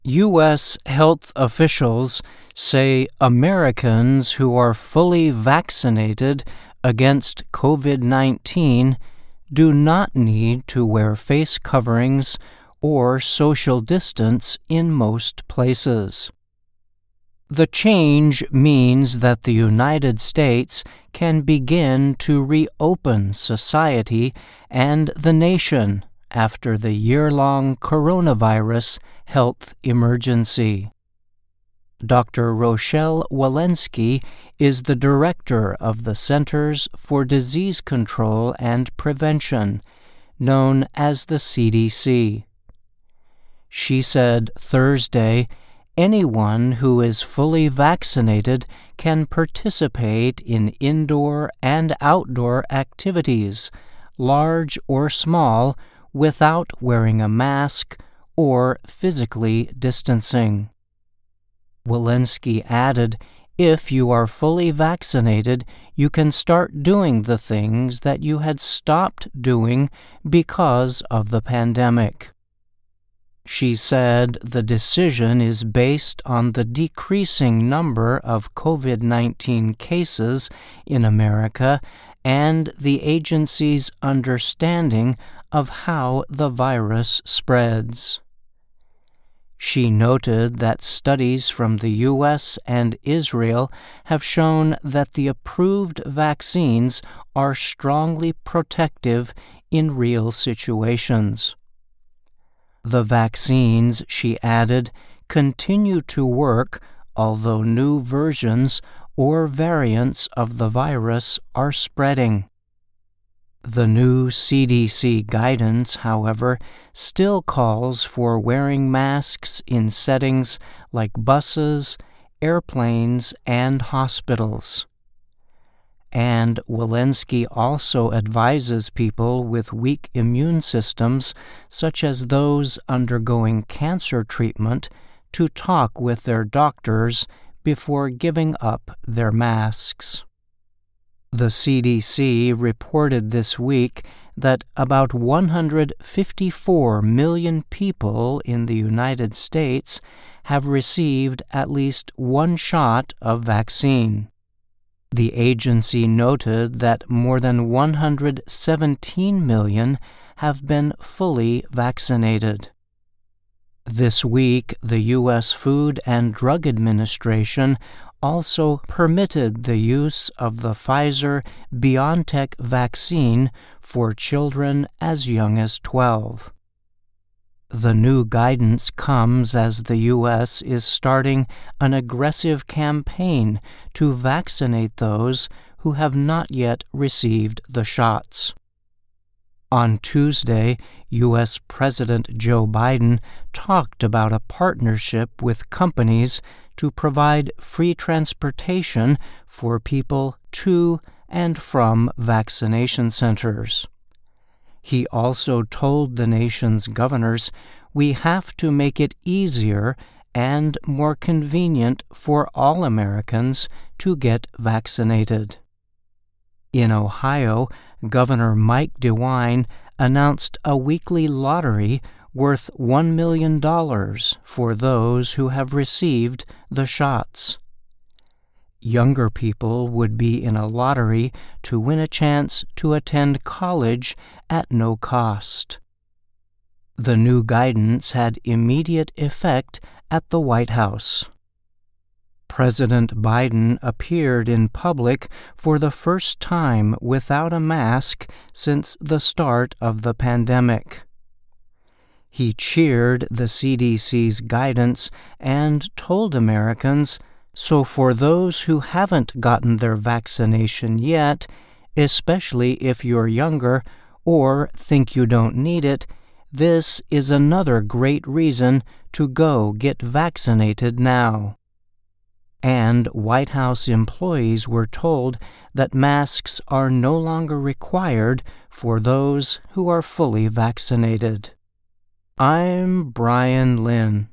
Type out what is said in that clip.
U.S. health officials say Americans who are fully vaccinated against COVID-19 do not need to wear face coverings or social distance in most places. The change means that the United States can begin to reopen society and the nation after the year-long coronavirus health emergency. Dr. Rochelle Walensky is the director of the Centers for Disease Control and Prevention, known as the CDC. She said Thursday, anyone who is fully vaccinated can participate in indoor and outdoor activities, large or small, without wearing a mask or physically distancing. Walensky added, if you are fully vaccinated, you can start doing the things that you had stopped doing because of the pandemic. She said the decision is based on the decreasing number of COVID-19 cases in America and the agency's understanding of how the virus spreads. She noted that studies from the U.S. and Israel have shown that the approved vaccines are strongly protective in real situations. The vaccines, she added, continue to work, although new versions or variants of the virus are spreading. The new CDC guidance, however, still calls for wearing masks in settings like buses, airplanes, and hospitals. And Walensky also advises people with weak immune systems, such as those undergoing cancer treatment, to talk with their doctors before giving up their masks. The CDC reported this week that about 154 million people in the United States have received at least one shot of vaccine. The agency noted that more than 117 million have been fully vaccinated. This week, the U.S. Food and Drug Administration also permitted the use of the Pfizer-BioNTech vaccine for children as young as 12. The new guidance comes as the U.S. is starting an aggressive campaign to vaccinate those who have not yet received the shots. On Tuesday, U.S. President Joe Biden talked about a partnership with companies to provide free transportation for people to and from vaccination centers. He also told the nation's governors, we have to make it easier and more convenient for all Americans to get vaccinated. In Ohio, Governor Mike DeWine announced a weekly lottery worth $1 million for those who have received the shots. Younger people would be in a lottery to win a chance to attend college at no cost. The new guidance had immediate effect at the White House. President Biden appeared in public for the first time without a mask since the start of the pandemic. He cheered the CDC's guidance and told Americans, so for those who haven't gotten their vaccination yet, especially if you're younger or think you don't need it, this is another great reason to go get vaccinated now. And White House employees were told that masks are no longer required for those who are fully vaccinated. I'm Brian Lynn.